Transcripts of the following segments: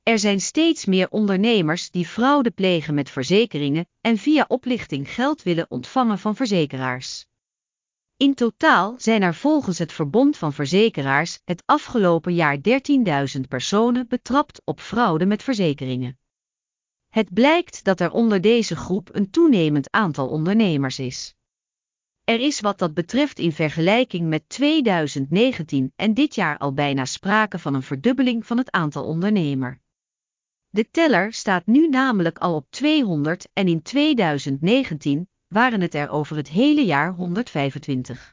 Er zijn steeds meer ondernemers die fraude plegen met verzekeringen en via oplichting geld willen ontvangen van verzekeraars. In totaal zijn er volgens het Verbond van Verzekeraars het afgelopen jaar 13.000 personen betrapt op fraude met verzekeringen. Het blijkt dat er onder deze groep een toenemend aantal ondernemers is. Er is wat dat betreft in vergelijking met 2019 en dit jaar al bijna sprake van een verdubbeling van het aantal ondernemers. De teller staat nu namelijk al op 200 en in 2019 waren het er over het hele jaar 125.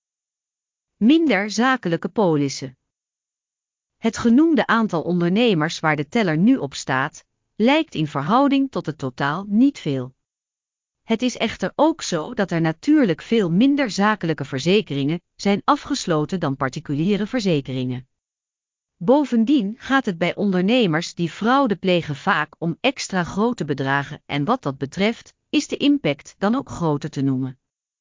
Minder zakelijke polissen. Het genoemde aantal ondernemers waar de teller nu op staat, lijkt in verhouding tot het totaal niet veel. Het is echter ook zo dat er natuurlijk veel minder zakelijke verzekeringen zijn afgesloten dan particuliere verzekeringen. Bovendien gaat het bij ondernemers die fraude plegen vaak om extra grote bedragen en wat dat betreft is de impact dan ook groter te noemen.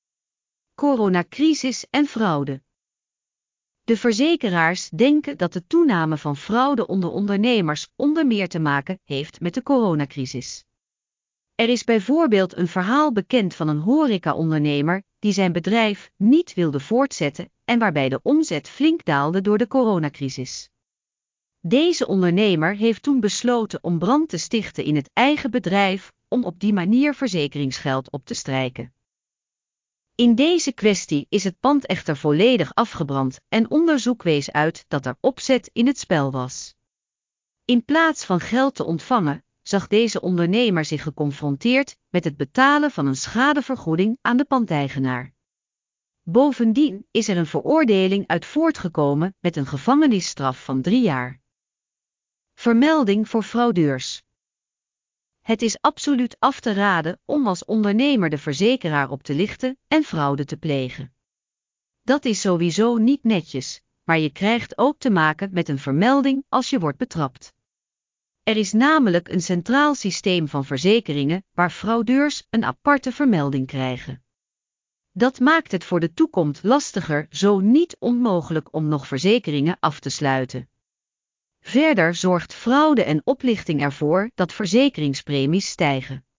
Coronacrisis en fraude. De verzekeraars denken dat de toename van fraude onder ondernemers onder meer te maken heeft met de coronacrisis. Er is bijvoorbeeld een verhaal bekend van een horecaondernemer die zijn bedrijf niet wilde voortzetten en waarbij de omzet flink daalde door de coronacrisis. Deze ondernemer heeft toen besloten om brand te stichten in het eigen bedrijf om op die manier verzekeringsgeld op te strijken. In deze kwestie is het pand echter volledig afgebrand en onderzoek wees uit dat er opzet in het spel was. In plaats van geld te ontvangen, zag deze ondernemer zich geconfronteerd met het betalen van een schadevergoeding aan de pandeigenaar. Bovendien is er een veroordeling uit voortgekomen met een gevangenisstraf van 3 jaar. Vermelding voor fraudeurs. Het is absoluut af te raden om als ondernemer de verzekeraar op te lichten en fraude te plegen. Dat is sowieso niet netjes, maar je krijgt ook te maken met een vermelding als je wordt betrapt. Er is namelijk een centraal systeem van verzekeringen waar fraudeurs een aparte vermelding krijgen. Dat maakt het voor de toekomst lastiger, zo niet onmogelijk om nog verzekeringen af te sluiten. Verder zorgt fraude en oplichting ervoor dat verzekeringspremies stijgen.